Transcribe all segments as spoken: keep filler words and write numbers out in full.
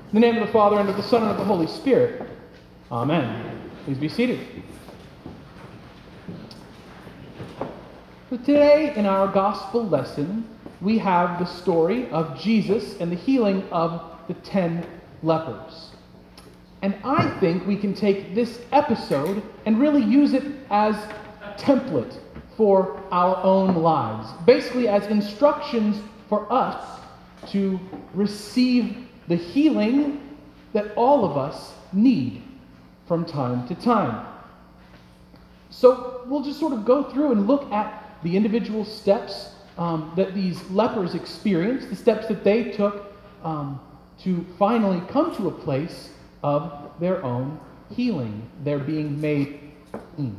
In the name of the Father, and of the Son, and of the Holy Spirit. Amen. Please be seated. So today, in our gospel lesson, we have the story of Jesus and the healing of the ten lepers. And I think we can take this episode and really use it as a template for our own lives. Basically, as instructions for us to receive the healing that all of us need from time to time. So we'll just sort of go through and look at the individual steps um, that these lepers experienced, the steps that they took um, to finally come to a place of their own healing, their being made clean.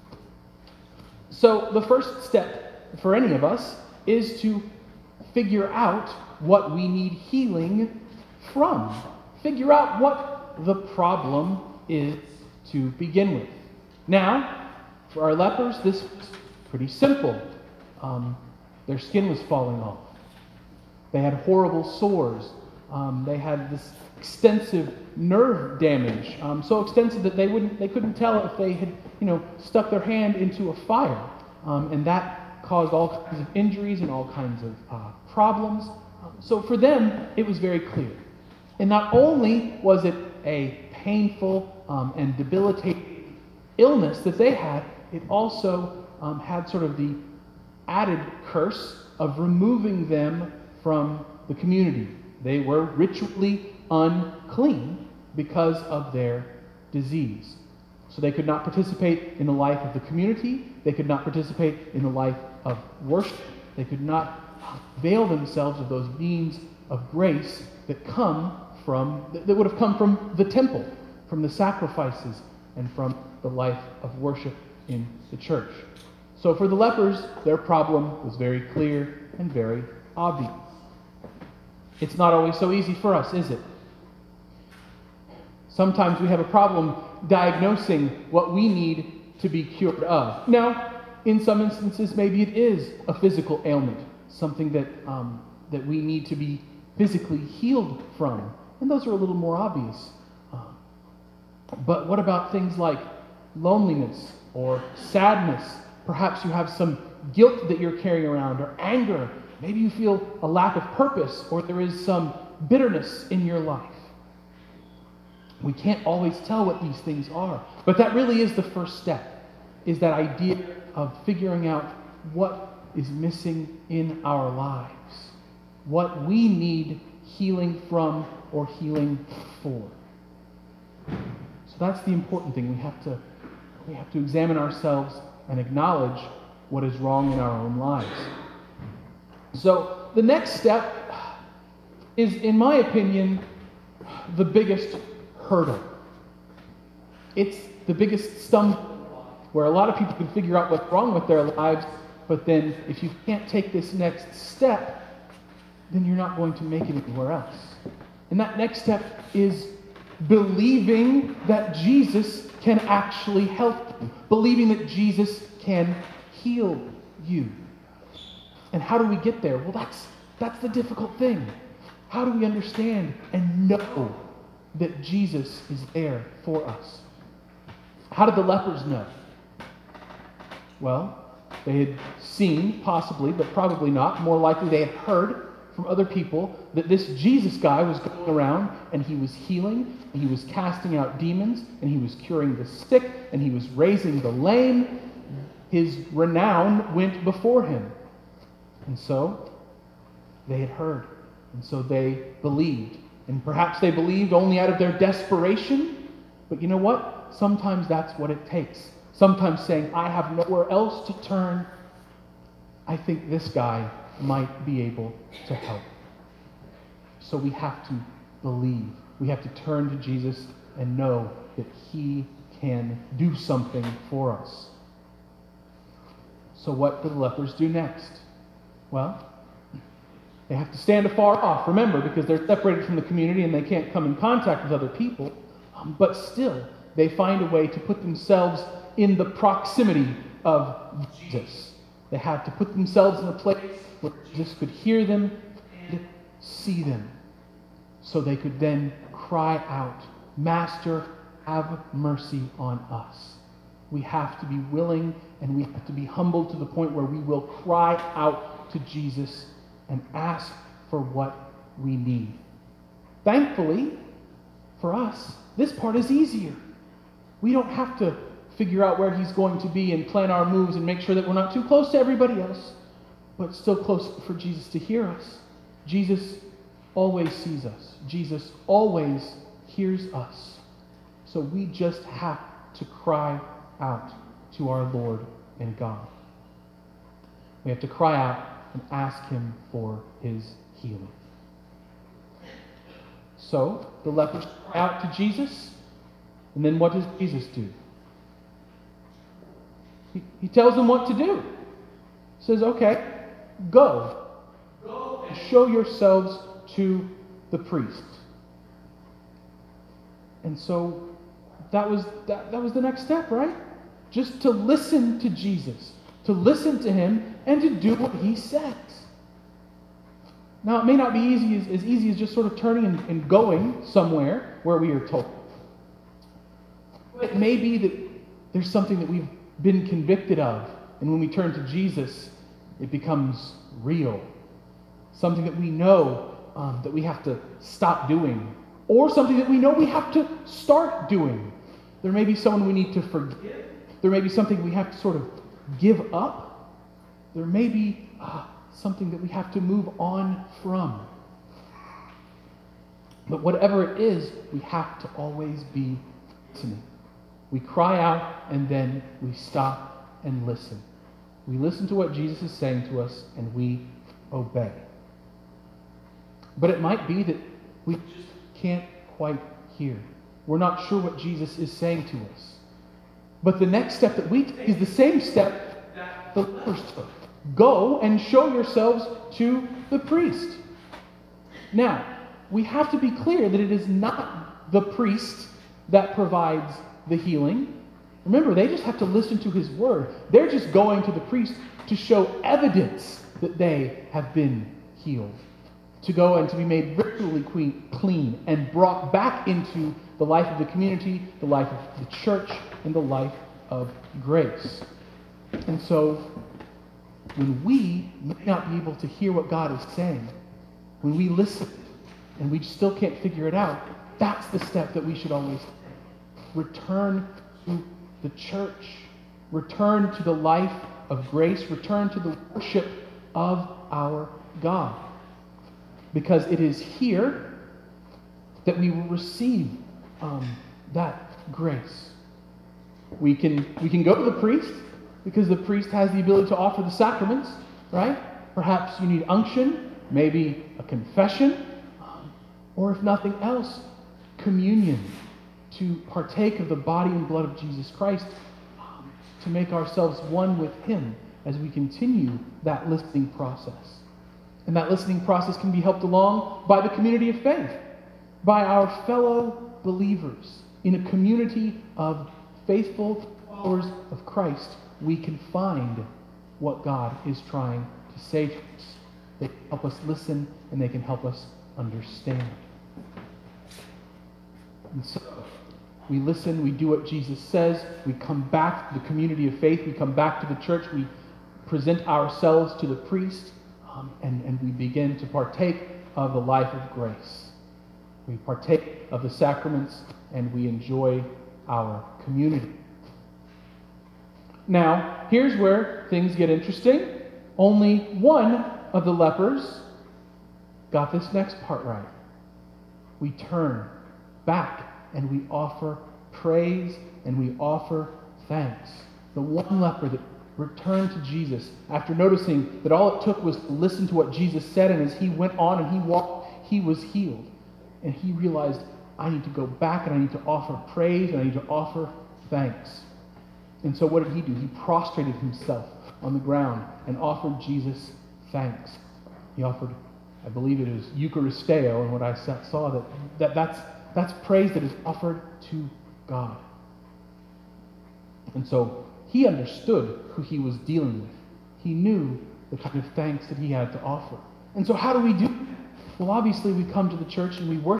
So the first step for any of us is to figure out what we need healing from. Figure out what the problem is to begin with. Now, for our lepers, this was pretty simple. Um, their skin was falling off. They had horrible sores. Um, they had this extensive nerve damage, um, so extensive that they wouldn't, they couldn't tell if they had, you know, stuck their hand into a fire, um, and that caused all kinds of injuries and all kinds of uh, problems. Um, so for them, it was very clear. And not only was it a painful um, and debilitating illness that they had, it also um, had sort of the added curse of removing them from the community. They were ritually unclean because of their disease. So they could not participate in the life of the community. They could not participate in the life of worship. They could not avail themselves of those means of grace that come from, that would have come from the temple, from the sacrifices, and from the life of worship in the church. So for the lepers, their problem was very clear and very obvious. It's not always so easy for us, is it? Sometimes we have a problem diagnosing what we need to be cured of. Now, in some instances, maybe it is a physical ailment, something that um, that we need to be physically healed from. And those are a little more obvious. Uh, but what about things like loneliness or sadness? Perhaps you have some guilt that you're carrying around, or anger. Maybe you feel a lack of purpose, or there is some bitterness in your life. We can't always tell what these things are. But that really is the first step, is that idea of figuring out what is missing in our lives, what we need healing from or healing for. So that's the important thing. We have to, we have to examine ourselves and acknowledge what is wrong in our own lives. So the next step is, in my opinion, the biggest hurdle. It's the biggest stumbling block where a lot of people can figure out what's wrong with their lives, but then if you can't take this next step, then you're not going to make it anywhere else. And that next step is believing that Jesus can actually help you, believing that Jesus can heal you. And how do we get there? Well, that's that's the difficult thing. How do we understand and know that Jesus is there for us? How did the lepers know? Well, they had seen, possibly, but probably not. More likely, they had heard from other people that this Jesus guy was going around and he was healing, and he was casting out demons, and he was curing the sick, and he was raising the lame. His renown went before him. And so they had heard, and so they believed. And perhaps they believed only out of their desperation, but you know what? Sometimes that's what it takes. Sometimes saying, I have nowhere else to turn, I think this guy might be able to help. So we have to believe. We have to turn to Jesus and know that he can do something for us. So what do the lepers do next? Well, they have to stand afar off, remember, because they're separated from the community and they can't come in contact with other people. Um, but still, they find a way to put themselves in the proximity of Jesus. They have to put themselves in a place where Jesus could hear them and see them, so they could then cry out, Master, have mercy on us. We have to be willing and we have to be humble to the point where we will cry out to Jesus and ask for what we need. Thankfully, for us, this part is easier. We don't have to figure out where he's going to be and plan our moves and make sure that we're not too close to everybody else, but still close for Jesus to hear us. Jesus always sees us. Jesus always hears us. So we just have to cry out to our Lord and God. We have to cry out and ask him for his healing. So the lepers cry out to Jesus, and then what does Jesus do? He, he tells them what to do. He says, okay, go. Go and show yourselves to the priest. And so that was that, that was the next step, right? Just to listen to Jesus, to listen to him, and to do what he says. Now, it may not be easy as, as easy as just sort of turning and, and going somewhere where we are told. It may be that there's something that we've been convicted of, and when we turn to Jesus, it becomes real. Something that we know um, that we have to stop doing, or something that we know we have to start doing. There may be someone we need to forgive. There may be something we have to sort of give up. There may be uh, something that we have to move on from. But whatever it is, we have to always be listening. We cry out and then we stop and listen. We listen to what Jesus is saying to us and we obey. But it might be that we just can't quite hear. We're not sure what Jesus is saying to us. But the next step that we take is the same step that the lepers took. Go and show yourselves to the priest. Now, we have to be clear that it is not the priest that provides the healing. Remember, they just have to listen to his word. They're just going to the priest to show evidence that they have been healed. To go and to be made ritually clean and brought back into the life of the community, the life of the church, and the life of grace. And so, when we may not be able to hear what God is saying, when we listen and we still can't figure it out, that's the step that we should always take. Return to the church. Return to the life of grace. Return to the worship of our God. Because it is here that we will receive um, that grace. We can, we can go to the priest because the priest has the ability to offer the sacraments, right? Perhaps you need unction, maybe a confession, um, or if nothing else, communion, to partake of the body and blood of Jesus Christ, um, to make ourselves one with him as we continue that listening process. And that listening process can be helped along by the community of faith, by our fellow believers. In a community of faithful followers of Christ, we can find what God is trying to say to us. They can help us listen and they can help us understand. And so, we listen, we do what Jesus says, we come back to the community of faith, we come back to the church, we present ourselves to the priest, Um, and, and we begin to partake of the life of grace. We partake of the sacraments and we enjoy our community. Now, here's where things get interesting. Only one of the lepers got this next part right. We turn back and we offer praise and we offer thanks. The one leper that returned to Jesus after noticing that all it took was to listen to what Jesus said, and as he went on and he walked, he was healed. And he realized, I need to go back and I need to offer praise and I need to offer thanks. And so what did he do? He prostrated himself on the ground and offered Jesus thanks. He offered, I believe it is Eucharisteo, and what I saw that, that that's, that's praise that is offered to God. And so he understood who he was dealing with. He knew the kind of thanks that he had to offer. And so how do we do that? Well, obviously we come to the church and we worship